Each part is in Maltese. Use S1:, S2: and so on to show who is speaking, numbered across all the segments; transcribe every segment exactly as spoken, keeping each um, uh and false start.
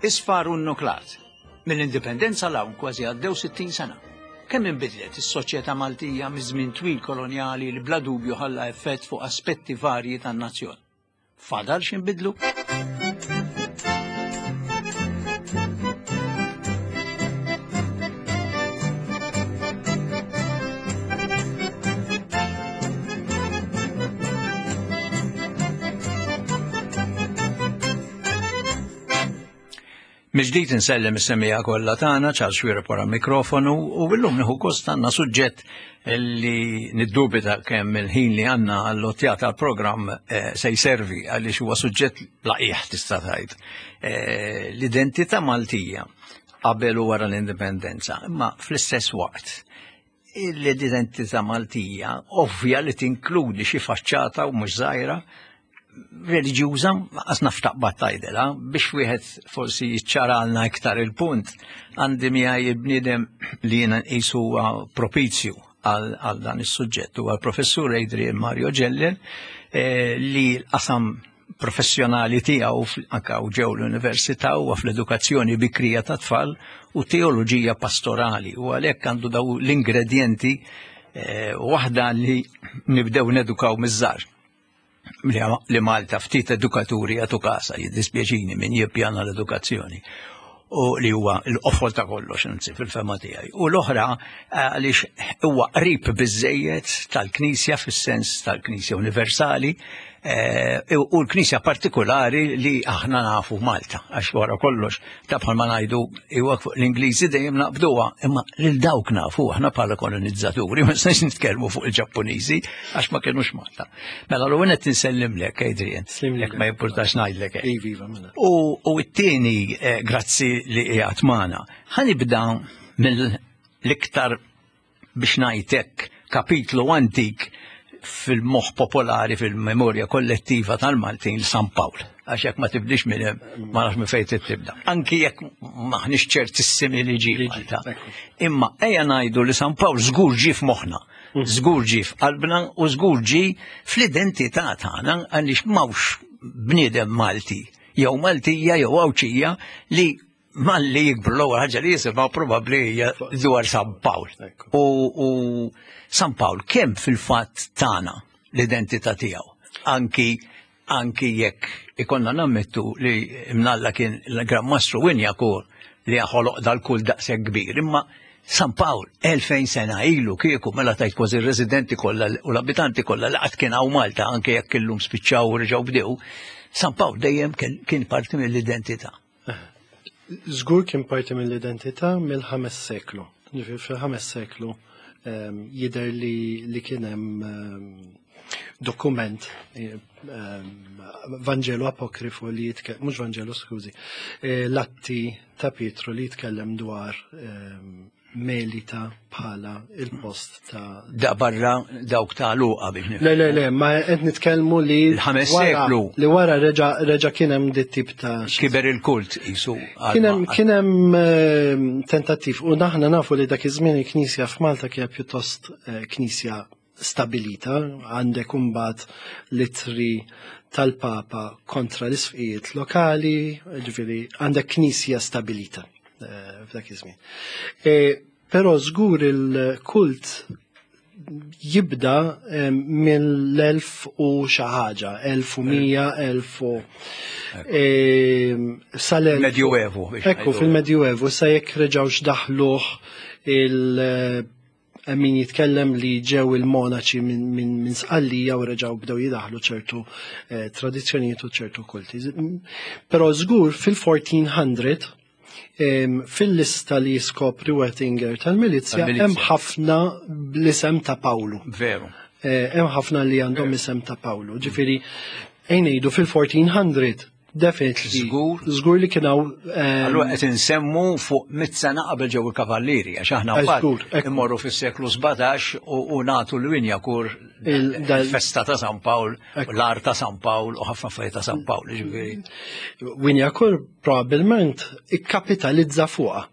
S1: isfar u n-nuklat. Mill-indipendenza l-hawn kważi għaddew sittin sena. Kemm inbidlet is-soċjetà Maltija miż-żmien twil kolonjali li bla dubju ħalla effett fuq aspetti varji tan-nazzjon. Fadal x'inbidlu? Miġdijt insellem is-semmija kollha tagħna ċar xwieqa wara mikrofonu u llum nieħu gost għandna suġġett li niddubita kemm il-ħin li għandna allotjat għall-programm se jservi għaliex huwa suġġett laqih tista' tgħid. L-identità Maltija qabel u wara l-indipendenza, imma fl-istess waqt l-identità Maltija ovvja li tinkludi xi faċċata u mhux żgħira reliġjuża għas naftaq battajdela biex wieħed forsi jiċċaralna iktar il-punt għandi miegħi il-bniedem li jiena nqisu huwa propizju għal dan is-suġġett huwa l-professur Adrian Mario Ġellel li l-qasam professjonali tiegħu anke ġew l-università huwa fl-edukazzjoni bikrija ta' tfal u teoloġija pastorali u għalhekk għandu daw l-ingredjenti waħda li nibdew nedukaw miż-żgħar. Li Malta ftit edukaturi għatu kasa jiddispjaċini min jippjana l-edukazzjoni u li huwa l-qofol ta' kollox nsi fil-fema tiegħi. U l-oħra għaliex huwa qrib biżejjed tal-Knisja fis-sens tal-Knisja Universali u l-Knisja partikolari li aħna nafu Malta għax wara kollox ta' bħalma ngħidu huwa l-Ingliżi dejjem naqbduha imma lil dawk nafu aħna bħala kolonizzaturi ma nistax nitkellmu fuq il-Ġappuniżi għax ma kinux Malta. Mela l-ewwel qed insellimlek Adrian, jekk ma jimpurtax ngħidlek. U t-tieni grazzi li qiegħed magħna. Ħanibda mill-iktar biex ngħidlek kapitlu antik fil-moħħ popolari fil-memorja kollettiva tal-Maltin San Pawl. Għax jekk ma tibdix minn hemm ma nafx minn fejn tibda. Anki jekk maħniex ċertissimi li ġie Malta. Imma ejja ngħidu li San Pawl żgur ġie f'moħħna, żgur ġie f'qalbna u żgur ġie fl-identità tagħna għaliex m'hawnx bniedem Malti jew Maltija jew Awċija li malli jikbru l-ewwel ħaġa li jisimha probabbli hija dwar San Pawl. U San Pawl kemm fil-fatt tagħna l-identità tiegħu. Anki anki jekk ikonna nammettu li mnalla kien l-Gran Mastru Winjakur li ħoloq dal-kull daqshekk kbir, imma San Pawl elfejn sena ilu kieku mela tajt kważi r-residenti kollha u l-abitanti kollha li qatt kien hawn Malta anke jekk illum spiċċaw u reġgħu bdew, San Pawl dejjem kien parti mill-identità.
S2: Żgur kien parti mill-identità mill-ħames seklu. Fil-ħames seklu jidher li li kien hemm dokument Vangelo apokrifu li jitkellem, mhux Vangelo skużi, l-atti ta' Pietru li jitkellem dwar Melita bħala il-post ta'
S1: da barra dawk ta' luqa biex.
S2: Le le le, ma qed nitkellmu li
S1: l-ħames seklu
S2: li wara reġa' reġa' kien hemm dit tip ta'
S1: kiber il-kult isu.
S2: Kien hemm kien hemm tentattiv u naħna nafu li dak iż-żmien il-Knisja f'Malta kien pjuttost Knisja stabilita, għandek imbagħad litri tal-Papa kontra l-isfijiet lokali, ġifieri għandek Knisja stabilita f'dak iż-żmien. Però żgur il-kult jibda mill-elf u xi ħaġa, elf u mija, elf u sal-elf.
S1: Medjuevu.
S2: Ekku fil-Medjuevu sa jekk reġgħux daħluh il- min jitkellem li ġew il-monaċi minn sqallija u reġgħu bdew jidaħlu ċertu tradizzjonijiet u ċertu kulti. Però żgur fil-fourteen hundred fil-lista li skopri Wettinger tal-Milizja hemm ħafna bl-isem ta' Pawlu.
S1: Veru.
S2: Hemm ħafna li għandhom isem ta' Pawlu. Ġifieri ngħidu fil-fourteen hundred definitely
S1: żgur
S2: żgur li kien hawn.
S1: Allura qed insemmu fuq mit sena qabel ġew il-kavallieri għax aħna wkoll immorru fis-seklu sebgħetax u nagħtu l-Winjakur il-festa ta' San Pawl, l-art ta' San Pawl u ħafna affarijiet ta' San Pawl ġifieri.
S2: Winjakur probabbilment ikkapitalizza fuqha.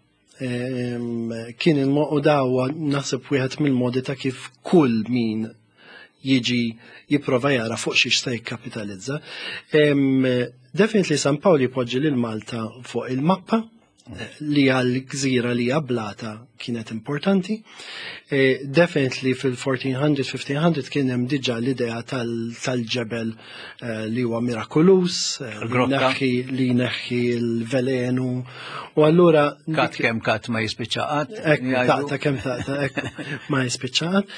S2: Kien il-moqda huwa naħseb wieħed mill-modi ta' kif kull min jiġi jipprova jara fuq xi se jikkapitalizza. Definitely San Pawl jipoġġi lil Malta fuq il-mappa li għal-gżira li għablata kienet importanti. E, definitely fil-fourteen hundred, fifteen hundred kien hemm diġà l-idea tal-ġebel uh, li huwa mirakulus, uh, li neħħi l-velenu, u allura
S1: kat kemm kat ma jispiċċaqat.
S2: Taqta kemm taqta ma jispiċċaqat.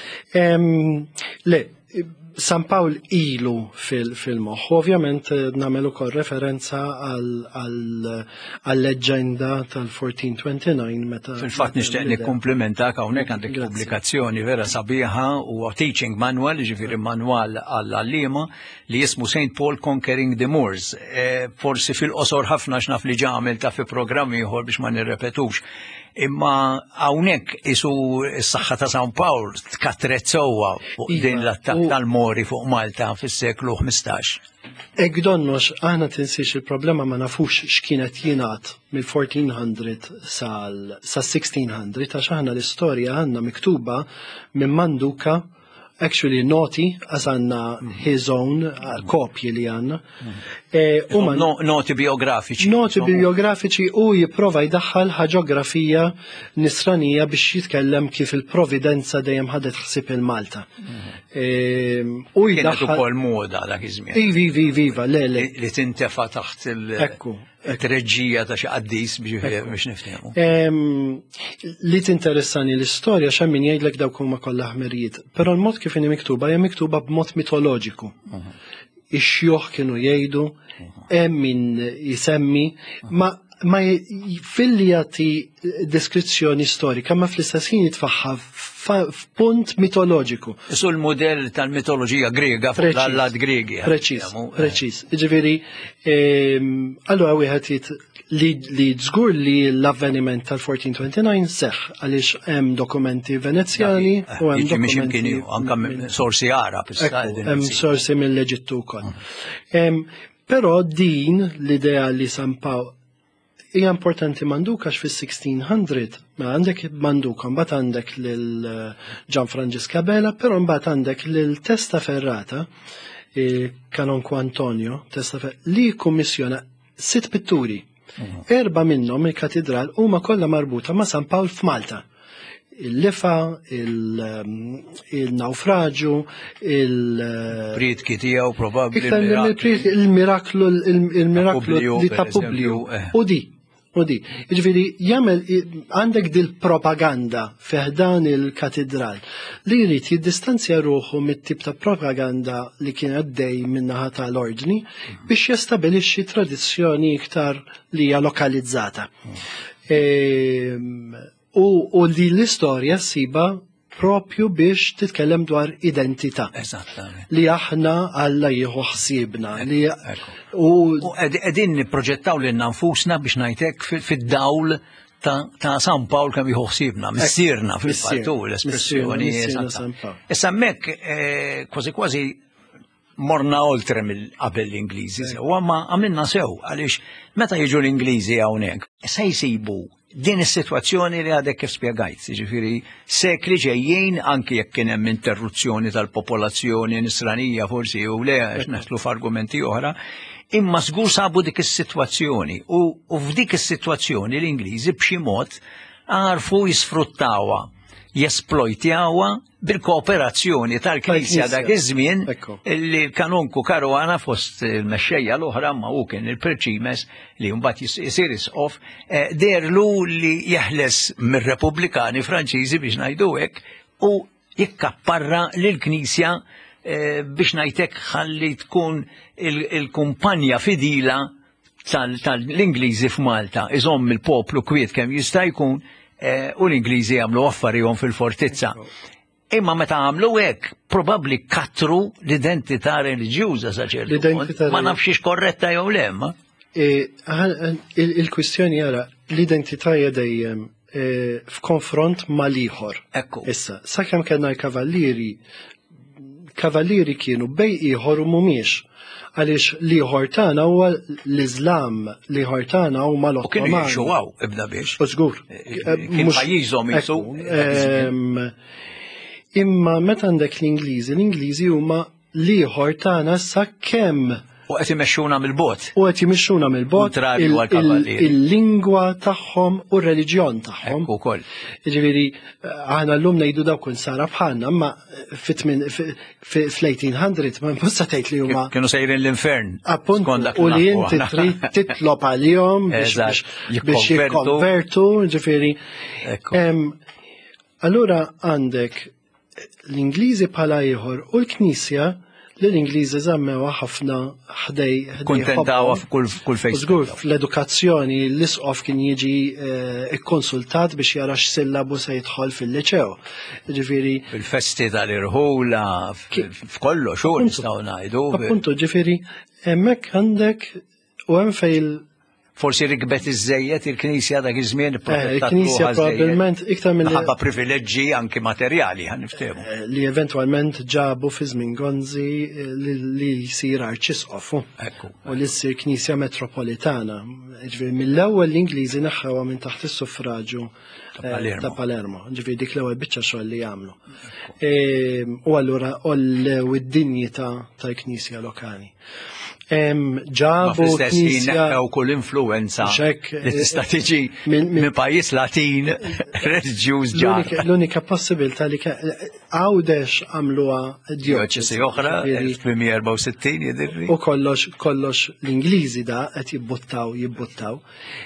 S2: Le, San Pawl ilu fil-moħħ, ovvjament nagħmel ukoll referenza għall-leġenda tal-fourteen twenty-nine meta.
S1: Fil-fatt nixtieq nikkumplimentak hawnhekk għandek pubblikazzjoni vera sabiħa u teaching manual, ġifieri manwal għall-għalliema li jismu Saint Paul Conquering the Moors. Forsi fil-qosor ħafna x'naf li ġamel ta' fi programmi ieħor biex ma nirrepetux. Imma hawnhekk isu s-saħħa ta' San Pawl tkatret sewwa fuq din l-attakk tal-Mori fuq Malta fis-seklu ħmistax.
S2: Ek donnox, aħna tinsix il-problema ma nafux x'kienet jingħad mill-fourteen hundred sal-sixteen hundred għax aħna l-istorja għandna miktuba minn Manduka, actually noti għas għanna his own kopji li għanna.
S1: Noti biografiċi.
S2: Noti biografiċi u jiprofa jdaħħal ħaġografija nisranija biex jitkellem kif il-providenza dejjem ħadet ħsib il-Malta. U
S1: jdaħħal ukoll moda dak iż-żmien.
S2: Ivi, viva, le, le.
S1: Li tintefa' taħt il-
S2: Ekku.
S1: treġġija ta' xi qaddis biex niftehmu.
S2: Li tinteressani l-istorja x'hemm min jgħidlek dawk huma kollha ħmerijiet, però l-mod kif inhi miktuba hija miktuba b'mod mitoloġiku. Ix-xjuħ kienu jgħidu, hemm min jisemmi, ma ma filli jagħti deskrizzjoni storika ma fl-istess ħin jitfaħħa f'punt mitoloġiku.
S1: Isu l-modell tal-mitoloġija Griega fuq l-allat Griegi.
S2: Preċiż, preċiż. Jiġifieri, allura wieħed li żgur li l-avveniment tal-fourteen twenty-nine seħħ għaliex hemm dokumenti Venezjani u hemm dokumenti
S1: anke sorsi Arab.
S2: Hemm sorsi mill-Eġittu wkoll. Però din l-idea li San Pawl hija importanti Manduka x fis-sixteen hundred, ma għandek Manduka, mbagħad għandek lil Gian Francisca Bela, però mbagħad għandek lil Testaferrata, Kanonku Antonio, Testaferrata, li kummissjona sitt pitturi. Erba minnhom il-katedral huma kollha marbuta ma' San Pawl f'Malta. Il-lifa, il-naufraġu,
S1: il-pritki tiegħu probabbli.
S2: Il-miraklu il-miraklu li ta' Publiu. U di. U di, ġviri, jagħmel għandek dil-propaganda feħdan il-katedral li jrid jiddistanzja ruħu mit-tip ta' propaganda li kien għaddej min-naħa tal-ordni biex jastabilixxi tradizzjoni iktar li hija lokalizzata. U li l-istorja ssiba propju biex titkellem dwar identità. Li aħna Alla jieħu ħsiebna. U
S1: qegħdin nipproġettaw lil nfusna biex ngħidlek fid-dawl ta' San Pawl kemm jieħu ħsiebna, missierna fil-fattu l-espressjoni. Issa hemmhekk kważi kważi morna oltre mill-qabel l-Ingliżi. U ma għamilna sew għaliex meta jiġu l-Ingliżi hawnhekk se jsibu din is-sitwazzjoni li għadek kif spjegajt, ġifieri sekli ġejjin anke jekk kien hemm interruzzjoni tal-popolazzjoni nisranija forsi u le għax naħslu f'argumenti oħra, imma żgur sabu dik is-sitwazzjoni u f'dik is-sitwazzjoni l-Ingliżi b'xi mod għarfu jisfruttawha, jesplojtjawha bil-kooperazzjoni tal-Knisja dak iż-żmien li l-Kanonku Caruana fost il-mexxejja l-oħra ma hu kien il-Perċimes li mbagħad isir isqof derlu li jeħles mir-Repubblikani Franċiżi biex ngħidu hekk u jikkapparra lill-Knisja biex ngħidlek ħalli tkun il-kumpanja fidila tal-Ingliżi f'Malta iżomm il-poplu kwiet kemm jista' jkun u l-Ingliżi għamlu affarijhom fil-fortizza. Imma meta għamlu hekk, probabbli kattru l-identità reliġjuża sa ċertu punt. Ma nafx korretta jew le, ma.
S2: Il-kwistjoni jara l-identità hija dejjem f'konfront mal-ieħor. Issa, sakemm kellna l-kavallieri, kavallieri kienu bej ieħor u mhumiex. Għaliex liħor tagħna huwa l-Iżlam, liħor tagħna huma l-Ottomani.
S1: U kienu jgħixu għaw, ibda biex.
S2: U żgur.
S1: Kien pajjiżhom jisu.
S2: Imma meta għandek l-Ingliżi, l-Ingliżi huma l-ieħor tagħna sa kemm
S1: U qed imexxuna mill-bot.
S2: u qed jimixxuna mill-bot
S1: Kontrarju għall-kavallieri.
S2: il-lingwa tagħhom u r-reliġjon tagħhom.
S1: Ekku wkoll.
S2: Jiġifieri aħna llum ngħidu dawk kun sara bħalna, imma fl-eighteen hundred ma nposta tgħid li huma
S1: Kienu sejrin l-infern.
S2: appunt
S1: skont dak
S2: u li
S1: nafu
S2: inti
S1: aħna.
S2: trid titlob għalihom biex
S1: Eżatt,
S2: biex- biex
S1: jikkonvertu.
S2: jikkonvertu, ġifieri.
S1: Ekku.
S2: Em, Allura għandek l-Ingliżi bħala ieħor u l-Knisja li l-Ingliżi żammewa ħafna ħdej ħdej
S1: Kuntentawa
S2: ħobbhom.
S1: f'kull f'kull
S2: U
S1: fejn.
S2: żgur fl-edukazzjoni l-isqof kien jiġi eh, ikkonsultat biex jara x'sillabu se jidħol fil-liċew. Ġifieri
S1: Fil-festi tal-irħula, f'kollox, xu nistgħu ngħidu.
S2: appuntu ġifieri hemmhekk għandek u hemm fejn
S1: Forsi rikbet iż-żejjed il-Knisja dak iż-żmien
S2: il-Knisja probabbilment iktar mill
S1: ħabba privileġġi anki materjali ħan niftehmu.
S2: li eventwalment ġabu fi żmien Gonzi eh, li li jsir arċisqof
S1: Ekku.
S2: u li ssir Knisja Metropolitana. Ġifieri mill-ewwel l-Ingliżi naħħewha minn taħt is-suffraġġju
S1: Ta'
S2: eh,
S1: Palermo.
S2: ta' Palermo. Ġifieri dik l-ewwel biċċa xogħol li jagħmlu. E, U allura ollew id-dinjità tal-Knisja lokali. Em,
S1: Ma
S2: Ġabu
S1: fl-istess ħin
S2: Knisja
S1: neħħew kull influenza
S2: Xek,
S1: li tista' tiġi
S2: minn- minn-
S1: minn pajjiż Latin reliġjuż ġar.
S2: L-unika- L-unika possibilità li ka- għawdex għamluha
S1: Dioċesi oħra, elf jidirri.
S2: u kollox kollox l-Ingliżi da qed jibbuttaw jibbuttaw.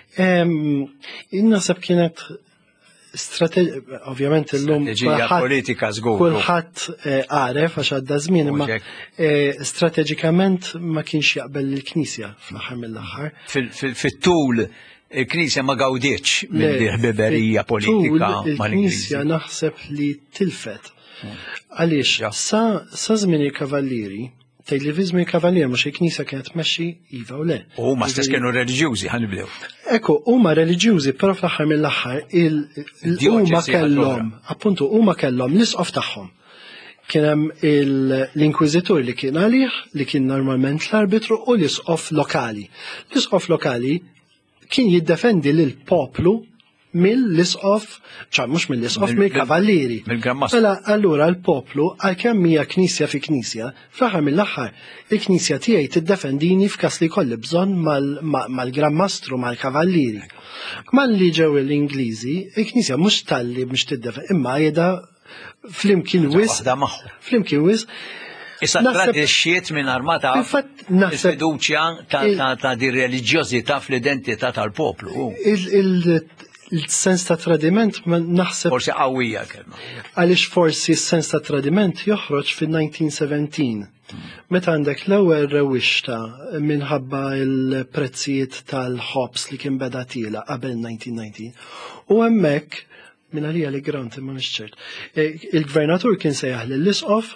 S2: Innasab kienet strategi, ovvjament illum
S1: Strateġija
S2: kulħadd-
S1: politika żgur.
S2: kulħadd eh, għaref għax għadda żmien imma
S1: Uġek.
S2: eh, strateġikament ma kienx jaqbel il-Knisja fl-aħħar mill-aħħar.
S1: Fil- fil- Fit-tul il-Knisja ma gawdiċ minn
S2: Le,
S1: di ħbiberija politika
S2: tul il-Knisja
S1: mal-Ingliżi.
S2: naħseb li tilfet. Għaliex,
S1: Ja.
S2: sa, sa żmien il-kavallieri, tej li fi żmien il-kavallieri mhux il-Knisja kienet tmexxi iva u le.
S1: U ma stess kienu reliġjużi ħanibdew.
S2: Ekku, huma reliġjużi, però fl-aħħar mill-aħħar il- il- huma
S1: Diocesi
S2: kellhom, appuntu huma kellhom l-isqof tagħhom. Kien hemm il- l-inkwiżitur li kien għalih, li kien normalment l-arbitru u l-isqof lokali. L-isqof lokali kien jiddefendi lil poplu mill-isqof, ċa mhux mill-isqof,
S1: Mill-
S2: mill-kavallieri.
S1: mill-Gran
S2: Mela allura l-poplu għalkemm hija knisja fi knisja, fl-aħħar mill-aħħar il-knisja tiegħi tiddefendini f'każ li jkolli bżonn mal- ma- mal-Gran Mastru mal-kavallieri. Malli ġew l-Ingliżi, il-knisja mhux talli biex tiddefendi, imma qiegħda flimkien wis,
S1: Waħda magħhom.
S2: flimkien wis,
S1: Issa
S2: Naħseb-
S1: tradixxiet minn armata
S2: Fil-fatt naħseb-
S1: il-fiduċja ta'
S2: il-
S1: ta' ta' di reliġjożità fl-identità tal-poplu.
S2: il- il- il-sens ta' tradiment ma naħseb
S1: Forsi qawwija kelma.
S2: għaliex forsi s-sens ta' tradiment joħroġ fin-nineteen seventeen. Meta għandek l-ewwel rewixta minħabba il-prezzijiet tal-ħobs li kien beda tila qabel nineteen nineteen. U hemmhekk minn għalija li grant ma nixċert. Il-gvernatur kien sejjaħ lill-isqof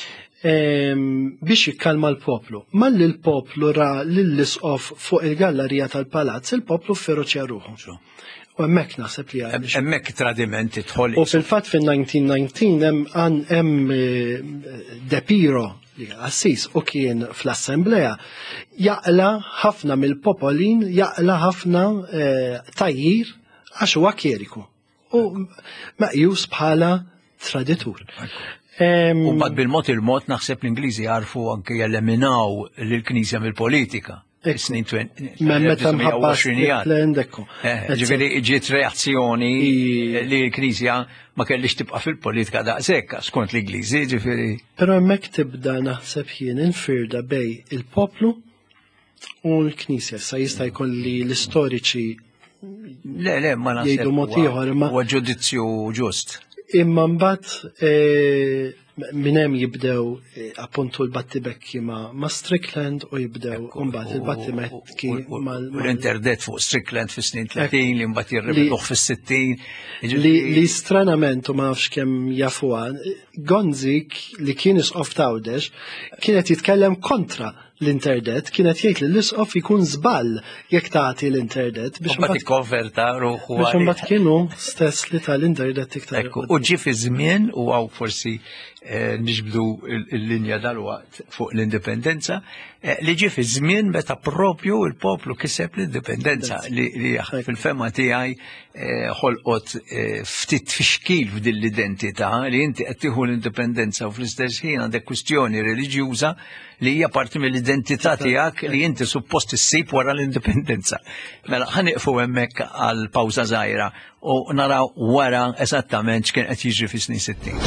S2: biex jikkalma l-poplu. Malli l-poplu ra lill-isqof fuq il-gallerija tal-palazz, il-poplu feroċja ruħu. U hemmhekk naħseb li għaliex.
S1: Hemmhekk tradiment idħol.
S2: U fil-fatt fin-nineteen nineteen hemm għan- hemm eh, De Piro li assis u kien fl-assembleja jaqla ħafna mill-popolin jaqla ħafna eh, tajjir għax huwa kieriku u maqjus bħala traditur. Em,
S1: U bad bil-mod il-mod naħseb l-Ingliżi jarfu anke jeleminaw l-Knisja mill-politika.
S2: Ekku.
S1: Snin
S2: Ma meta mħabba l-endekku.
S1: Ġifieri ġiet reazzjoni
S2: I-
S1: li l-Knisja ma kellix tibqa' fil-politika daqshekk skont l-Ingliżi, ġifieri.
S2: Pero hemmhekk tibda naħseb jien infirda bej il-poplu u l-Knisja. Sa jista' jkolli l-istoriċi
S1: Le, le, ma naħseb.
S2: Jgħidu mod
S1: huwa-
S2: ieħor, imma-
S1: Huwa ġudizzju ġust.
S2: imma mbagħad eh, minn hemm jibdew eh, appuntu l-battibekki ma, ma Strickland u jibdew mbagħad il-battibekki
S1: U
S2: mal mal-
S1: l-interdet fuq Strickland fis-snin tletin li mbagħad jirrebeduh fis-sittin.
S2: li, li stranament u ma nafx kemm jafuha, Gonzi li kien isqof tawdex kienet jitkellem kontra l-interdet kienet jgħid li l-isqof ikun żball jekk tagħti l-interdet biex
S1: Mbagħad ikkonverta ruħu
S2: biex imbagħad kienu stess li tal-interdet iktar.
S1: Ekku, u ġi fi żmien u għaw forsi nixbdu l-linja dal-waqt fuq l-indipendenza li ġi fi żmien meta propju il-poplu kiseb l-indipendenza li fil-fema tiegħi ħolqot ftit fixkil f'din l-identità li inti qed tieħu l-indipendenza u fl-istess ħin għandek kwistjoni reliġjuża li hija parti mill-identità tiegħek li inti suppost issib wara l-indipendenza. Mela ħaniqfu hemmhekk għal pawża żgħira u naraw wara eżattament x'kien qed jiġri fis-snin sittin.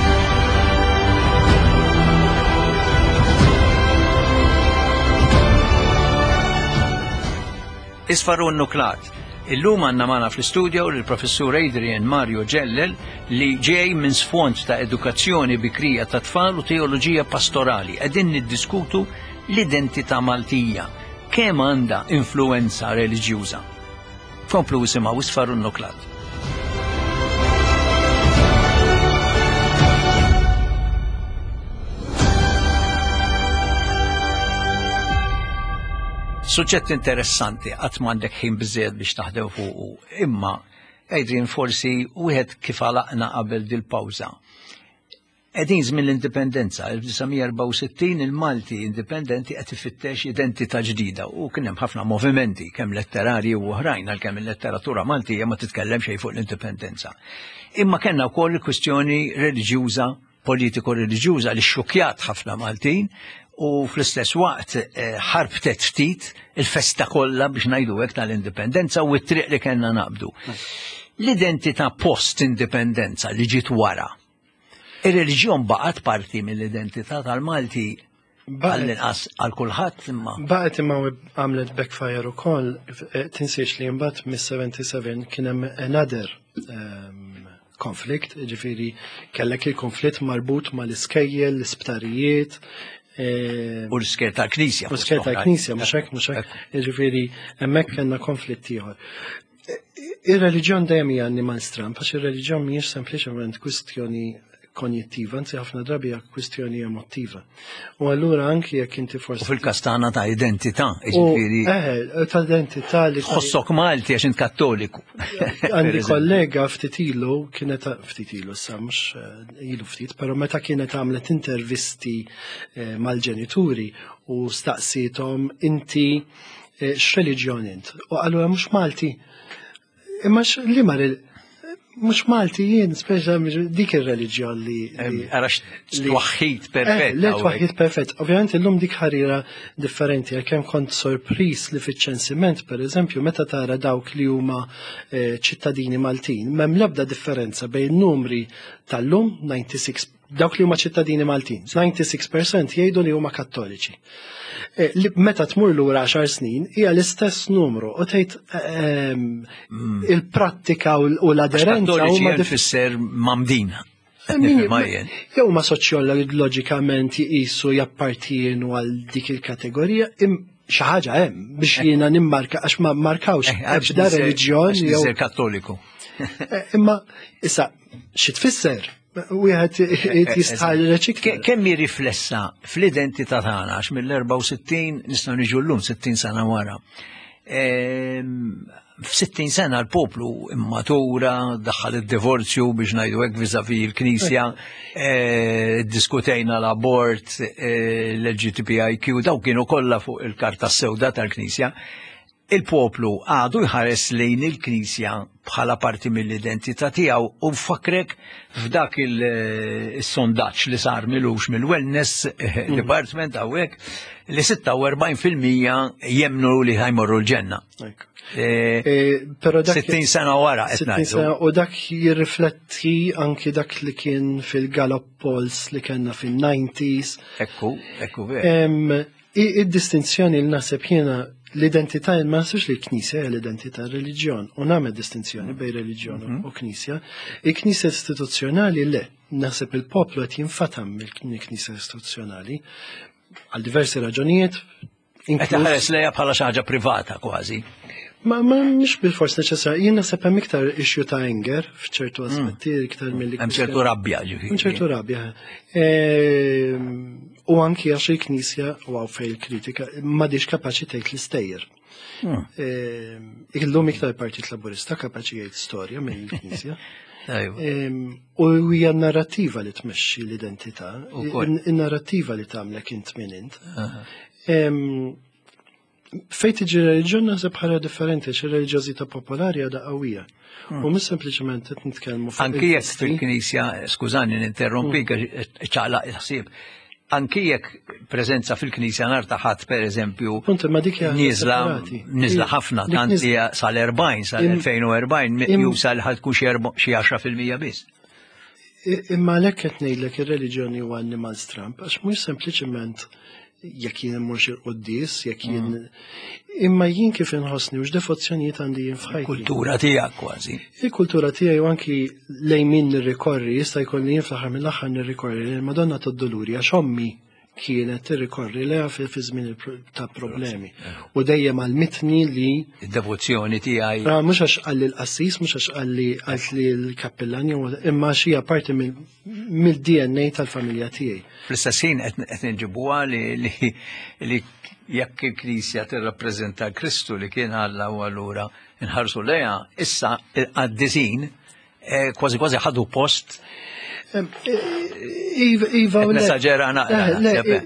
S1: Isfaru n-nuklat. Illum għanna mana fl-studio l-professur Adrian Mario Ġellel li ġej minn sfond ta' edukazzjoni bikrija ta' tfal u teoloġija pastorali. Qegħdin niddiskutu l-identità Maltija. Kemm għandha influenza reliġjuża? Komplu isimgħu Isfaru n-nuklat. Suġġett interessanti, qatt m'għandek ħin biżżejjed biex taħdem fuqu, imma Adrian forsi wieħed kif għalaqna qabel dil-pawża. Qegħdin żmien l-indipendenza, l-1964 il-Malti indipendenti qed ifittex identità ġdida u kien hemm ħafna movimenti kemm letterarji u oħrajn għalkemm il-letteratura Maltija ma titkellem xejn fuq l-indipendenza. Imma kellna wkoll kwistjoni reliġjuża, politiko-reliġjuża li xxukjat ħafna Maltin u fl-istess waqt ħarbtet ftit il-festa kollha biex ngħidu hekk tal-indipendenza u t-triq li kellna naqbdu. L-identità post-indipendenza li ġiet wara. Ir-reliġjon baqgħet parti mill-identità tal-Malti għall-inqas għal kulħadd imma.
S2: Baqgħet imma għamlet backfire ukoll, tinsiex li mbagħad mis-seventy-seven kien hemm another konflikt, ġifieri kellek il-konflitt marbut mal-iskejjel, l-isptarijiet,
S1: u l-isker tal-Knisja.
S2: U l-isker tal-Knisja, mhux hekk, mhux hekk. Jiġifieri hemmhekk kellna konflitt ieħor. Ir-reliġjon dejjem hija animal stramp, għax ir-reliġjon mhijiex sempliċement kwistjoni konjettiva, anzi ħafna drabi hija kwistjoni emottiva. U allura anki jekk inti forsi.
S1: U fil-kastana ta' identità, jiġifieri.
S2: Eh, ta' identità li.
S1: Tħossok Malti għax int Kattoliku.
S2: Għandi kollega ftit ilu kienet ftit ilu sa mhux ilu ftit, però meta kienet għamlet intervisti mal-ġenituri u staqsithom inti x'reliġjon int. U qalu mhux Malti. Imma li ma mux Malti jien, speċa dik il-reliġjon li.
S1: Għarax twaħħid perfett.
S2: Le twaħħid perfett. Ovvijament illum dik ħarira differenti, għalkemm kont sorpris li fiċ-ċensiment, per eżempju, meta tara dawk li huma ċittadini Maltin, m'hemm l-ebda differenza bejn numri tal-lum ninety-six dawk li huma ċittadini Maltin, ninety-six percent jgħidu li huma Kattoliċi. Meta tmur lura għaxar snin hija l-istess numru u tgħid il-prattika u l-aderenza
S1: huma diffisser mamdina.
S2: Jew ma soċjoloġikament jiqisu jappartienu għal dik il-kategorija xi ħaġa hemm biex jiena nimmarka għax ma markawx ebda reliġjon jew
S1: Kattoliku.
S2: Imma issa xi tfisser? Wieħed jistħal reċikla.
S1: Kemm jirriflessa fl-identità tagħna għax mill-sittin nistgħu niġu llum sittin sena wara. F'sittin sena l-poplu immatura daħħal id-divorzju biex ngħidu hekk viżavi l-Knisja, diskutejna l-abort, l-L G B T I Q, daw kienu kollha fuq il-karta sewda tal-Knisja. Il-poplu għadu jħares lejn il-Knisja bħala parti mill-identità tiegħu u fakrek f'dak il-sondaġġ li sar milux mill-Wellness Department hawnhekk li sitta u erbgħin fil-mija jemmnu li ħajmorru l-ġenna. sittin sena wara qed ngħidu.
S2: U dak jirrifletti anki dak li kien fil-Gallup polls li kellna fin-nineties.
S1: Ekku, ekku vera.
S2: Id-distinzjoni li naħseb jiena l-identità ma nsux li l-Knisja hija l-identità reliġjon u nagħmel distinzjoni bejn reliġjon u Knisja. Il-Knisja istituzzjonali le, naħseb il-poplu qed jinfatam mill-Knisja istituzzjonali għal diversi raġunijiet.
S1: Qed taħares lejha bħala xi ħaġa privata kważi.
S2: Ma ma mhux bil-fors neċessarju, jien naħseb hemm iktar issue ta' anger f'ċertu aspetti iktar milli.
S1: Hemm ċertu rabbja ġifieri.
S2: Hemm ċertu rabbja. U anki għax il-Knisja u għaw fej il-kritika m'għadix kapaċi tgħid l-istejjer. Illum iktar Partit Laburista kapaċi jgħid storja mill-Knisja. U hija narrattiva li tmexxi l-identità, in-narrattiva li tagħmlek int minn int. Fejn tiġi reliġjon naħseb ħaġa differenti, xi reliġjożità popolari għadha qawwija. U mhux sempliċement qed nitkellmu fuq.
S1: Anki jekk fil-Knisja, skużani ninterrompik ċaqlaq il-ħsieb. Anki jekk preżenza fil-Knisja nhar ta' ħadd pereżempju nieżla nieżla ħafna tant li sal-erbgħin sal-elfejn u erbgħin jusal ħad tkun xi għaxra fil-mija biss.
S2: Imma għalhekk qed ngħidlek ir-reliġjoni huwa animal stramp għax mhux sempliċement jekk jien immurx il-qudies, jekk jien imma jien kif inħossni u x'devozzjonijiet għandi jien f'ħajti.
S1: Kultura tiegħek kważi.
S2: Il-kultura tiegħi u anki lejn min nirrikorri jista' jkolli jien fl-aħħar mill-aħħar nirrikorri lil Madonna tad-Doluri għax ommi kienet tirrikorri leha fi żmien ta' problemi. U dejjem għall-mitni li
S1: id-devozzjoni tiegħi.
S2: Mhux għax qalli l-qassis, mhux għax qalli qalt li l-kappellan imma xi parti mill-D N A tal-familja tiegħi.
S1: Fl-istess ħin qed niġibuha li jekk il-Knisja tirrappreżenta Kristu li kien Alla u allura inħarsu lejha, issa għad-disin kważi kważi ħadu post.
S2: Iva,
S1: Messaġera naqra.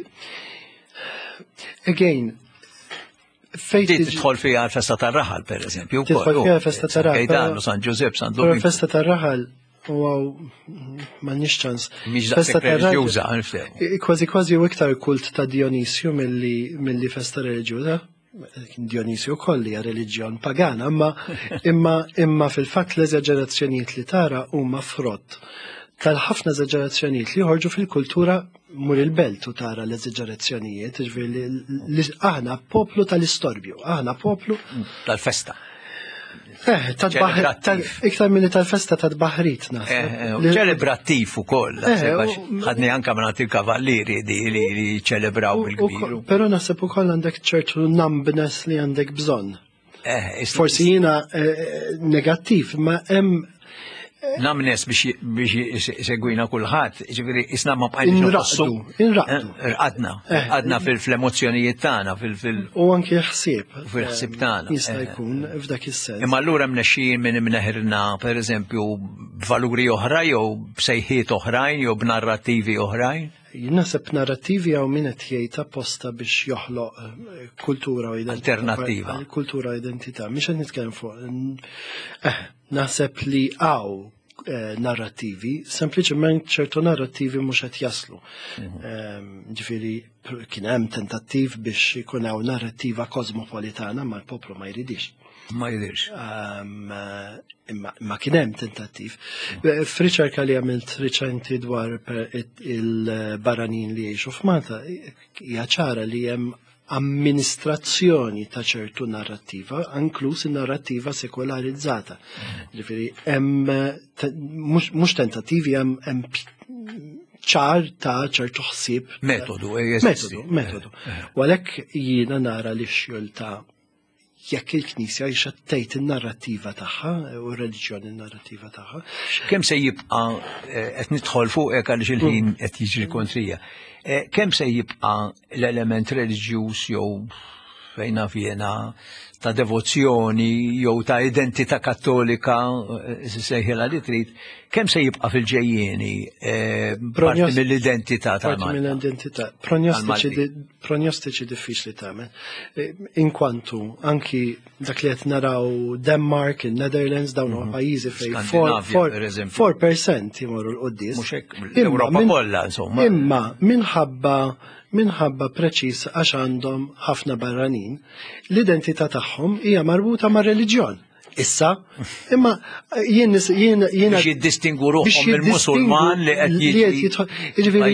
S2: Again, fejn
S1: tidħol fiha l-festa tar-raħal pereżempju.
S2: Tidħol fiha l-festa tar-raħal.
S1: Gajdanu, San Giuseppe, San Domingo.
S2: Festa tar-raħal wow, m'għandniex ċans.
S1: Festa tar-raħal.
S2: Kważi kważi u iktar kult ta' Dionisju milli festa reliġjuża. Dionisju kolli hija reliġjon pagana, imma imma fil-fatt l-eżaġerazzjonijiet li tara huma frott tal-ħafna eżaġerazzjonijiet li joħorġu fil-kultura mur il-belt u tara l-eżaġerazzjonijiet, aħna poplu tal-istorbju, aħna poplu
S1: tal-festa.
S2: Eh, iktar milli tal-festa tal-baħrit naħseb.
S1: Ċelebrattiv ukoll, ħadni anke mingħand il-kavallieri li ċelebraw bil-kbir.
S2: Però naħseb ukoll għandek ċertu numbness li għandek bżonn. Forsi jiena negattiv, ma hemm
S1: namnes biex segwina kulħadd, ġifieri isna ma bqajniex
S2: inraqdu, inraqdu.
S1: Għadna, għadna fil-emozzjonijiet tagħna, fil
S2: u anke ħsieb.
S1: Fil-ħsieb tagħna.
S2: Jista' jkun f'dak is-sens.
S1: Imma allura mnexxin minn imneħirna pereżempju b'valuri oħra jew b'sejħiet oħrajn jew b'narrattivi oħrajn.
S2: Naħseb narrattivi għaw min qed jgħid apposta biex joħloq kultura u identità.
S1: Alternattiva.
S2: Kultura u identità. Mhix qed nitkellem fuq. Naħseb li għaw narrativi, sempliċement ċertu narrativi mhux qed jaslu. Ġifieri kien hemm tentattiv biex ikun hawn narrattiva kosmopolitana ma l-poplu ma jridix.
S1: Ma jidirx.
S2: Ma kien hemm tentattiv. F'riċerka li għamilt riċenti dwar il-barranin li jgħixu f'Malta, hija ċara li hemm amministrazzjoni ta' ċertu narrattiva, inkluż in-narrattiva sekolarizzata. Ġifieri hemm mhux tentattivi hemm ċar ta' ċertu ħsieb.
S1: Metodu,
S2: metodu, metodu. U għalhekk jiena nara li x-xogħol jekk il-Knisja jiex tgħid in-narrattiva tagħha u r-reliġjoni n-narrattiva tagħha.
S1: Kemm se jibqa' qed nidħol fuq hekk għaliex il-ħin qed jiġri kontrija. Kemm se jibqa' l-element reliġjuż jew fejn naf jiena ta' devozzjoni jew ta' identità kattolika sejħilha li trid, kemm se jibqa' fil-ġejjieni parti mill-identità tal-Malta?
S2: Parti mill-identità. Pronjostiċi diffiċli tagħmel. Inkwantu anki dak li qed naraw Denmark, il-Netherlands, dawn huma pajjiżi fejn four percent jmorru l-quddies.
S1: Mhux hekk l-Ewropa kollha insomma.
S2: Imma minħabba minħabba preċis għax għandhom ħafna barranin, l-identità tagħhom hija marbuta ma' reliġjon. Issa, imma jien jien jien
S1: biex jiddistingu ruħhom mill-Musulman li qed jidħol.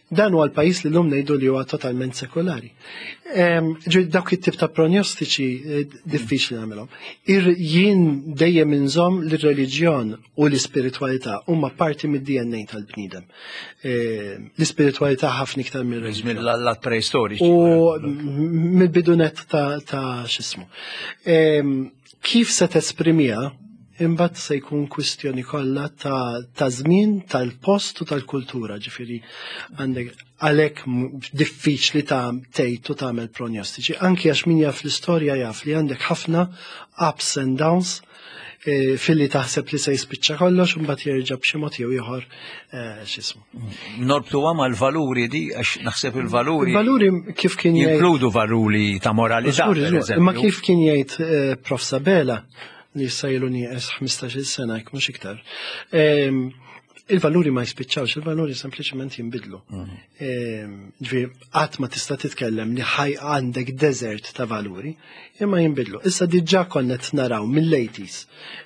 S2: Dan huwa l-pajjiż li l-lum ngħidu li huwa totalment sekolari. Ġi dawk it-tip ta' pronjostiċi diffiċli nagħmelhom. Jien dejjem inżomm l-reliġjon u l-ispiritwalità huma parti mid-D N A tal-bniedem. L-ispiritwalità ħafna iktar mir-reliġjon.
S1: L-att preistoriċi.
S2: U mill-bidunet ta' x'ismu. Kif se tesprimija imbagħad se jkun kwistjoni kollha ta' żmien, tal-post u tal-kultura, ġifieri għandek għalhekk diffiċli ta' tgħid u tagħmel pronjostiċi, anke għax min jaf l-istorja jaf li għandek ħafna ups and downs fil-li taħseb li se jispiċċa kollox u mbagħad jerġa' b'xi mod jew ieħor x'ismu.
S1: Norbtu għama l-valuri di għax naħseb il-valuri.
S2: Il-valuri kif kien jgħid.
S1: Jinkludu valuri ta' moralità.
S2: Imma kif kien jgħid Prof Sabela li sajlu nieqes ħmistax-il sena jekk mhux iktar. Il-valuri ma jispiċċawx, il-valuri sempliċement jinbidlu. Ġifieri qatt ma tista' titkellem li ħaj għandek desert ta' valuri, imma jinbidlu. Issa diġà konnet naraw mill-eighties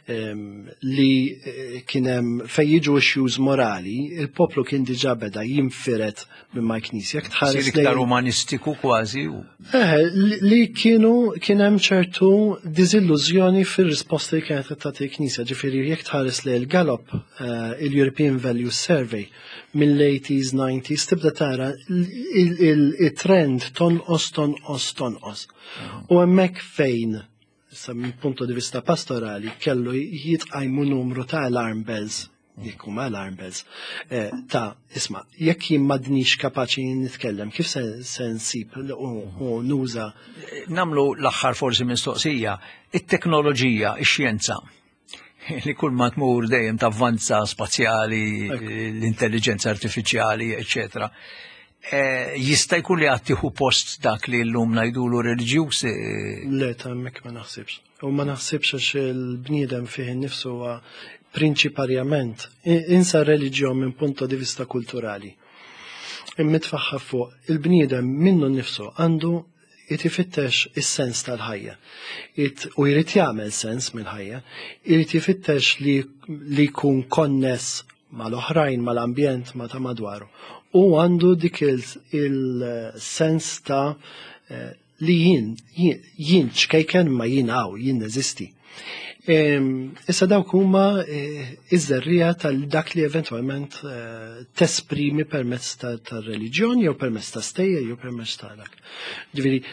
S2: li kien hemm fejn jiġu issues morali, il-poplu kien diġà beda jinfiret minn ma' knisja.
S1: Sir iktar umanistiku kważi.
S2: Li kienu kien hemm ċertu diżillużjoni fir-risposta li kienet tagħti l-Knisja. Ġifieri jekk tħares lejn Gallup, il-European Values Survey mill-eighties, nineties, tibda tara il-trend tonqos, tonqos, tonqos. U hemmhekk fejn, sa minn punto di vista pastorali, kellu jitqajmu numru ta' alarm bells, jekk huma alarm bells, ta' isma' jekk jien m'għadniex kapaċi nitkellem, kif se nsib u nuża.
S1: Namlu l-aħħar forsi mistoqsija, it-teknoloġija, ix-xjenza. Li kull ma tmur dejjem tavvanza spazjali, l-intelligenza artifiċjali, eccetera. Jista' jkun li għad tieħu post dak li llum ngħidulu reliġjuż?
S2: Le, ta' hemmhekk ma naħsibx. U ma naħsibx għax il-bniedem fih innifsu huwa prinċiparjament insa reliġjon minn punto di vista kulturali. Immitfaħħa fuq il-bniedem minnu nnifsu għandu jitifittex is-sens tal-ħajja. U jrid jagħmel sens mill-ħajja, jrid jifittex li jkun konness mal-oħrajn, mal-ambjent, ma ta' madwaru. U għandu dik il-sens ta' li jien, jien ċkejken ma jien għaw, jien neżisti. Issa dawk huma iż-żerrija tal-dak li eventwalment tesprimi permezz tar-reliġjon jew permezz ta' stejjer jew permezz ta' dak. Ġifieri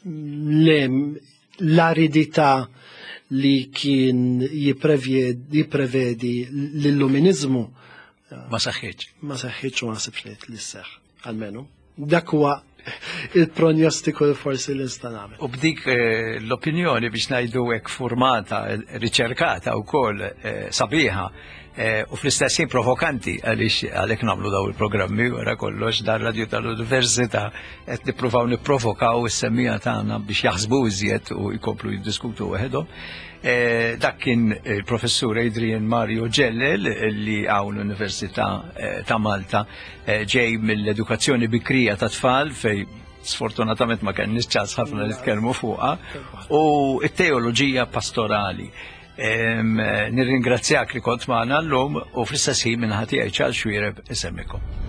S2: l-aridità li kien jipprevedi l-illuminizmu
S1: ma saħħitx.
S2: Ma saħħitx u ma naħsibx li seħħ, almenu. Dak huwa il-pronjostiku forsi li nista' nagħmel.
S1: U b'dik l-opinjoni biex ngħidu hekk formata, riċerkata wkoll sabiħa u fl-istess ħin provokanti għaliex għalhekk nagħmlu daw il-programmi wara kollox dar radju tal-Università qed nippruvaw nipprovokaw is-semmija tagħna biex jaħsbu iżjed u jkomplu jiddiskutu waħedhom. Dak kien il-professur Adrian Mario Ġellel li hawn l-Università ta' Malta ġej mill-edukazzjoni bikrija ta' tfal fej sfortunatament ma kenniex ċans ħafna nitkellmu fuqha u t-teoloġija pastorali. Nirringrazzjak li kont magħna llum u fl-istess ħin minn ħadd tiegħi Charles Xwiereb isemmikom.